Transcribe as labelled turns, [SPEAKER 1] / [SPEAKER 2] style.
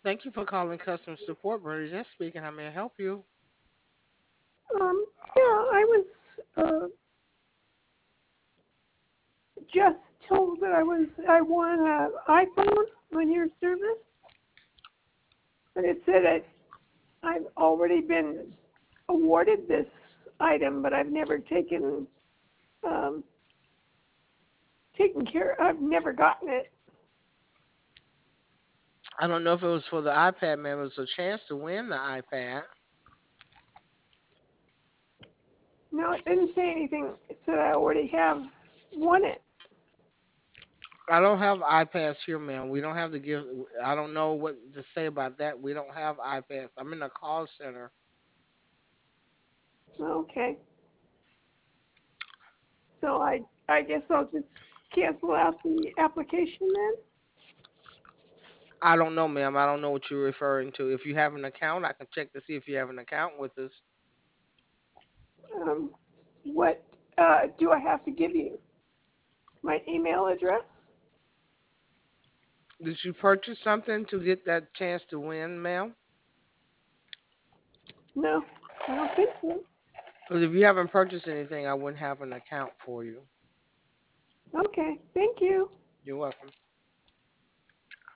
[SPEAKER 1] Thank you for calling customer support, Brother. Just speaking. How may I help you?
[SPEAKER 2] Yeah, I was just told that I won an iPhone on your service, but it said that I've already been awarded this item, but I've never um, taken care. I've never gotten it.
[SPEAKER 1] I don't know if it was for the iPad, man. It was a chance to win the iPad.
[SPEAKER 2] No, it didn't say anything. It said I already have won it.
[SPEAKER 1] I don't have iPads here, man. We don't have to give. I don't know what to say about that. We don't have iPads. I'm in a call center.
[SPEAKER 2] Okay, so I guess I'll just cancel out the application then.
[SPEAKER 1] I don't know, ma'am. I don't know what you're referring to. If you have an account, I can check to see if you have an account with us.
[SPEAKER 2] Um, what do I have to give you? My email address?
[SPEAKER 1] Did you purchase something to get that chance to win, ma'am?
[SPEAKER 2] No, I don't think so.
[SPEAKER 1] Because if you haven't purchased anything, I wouldn't have an account for you.
[SPEAKER 2] Okay, thank you.
[SPEAKER 1] You're welcome.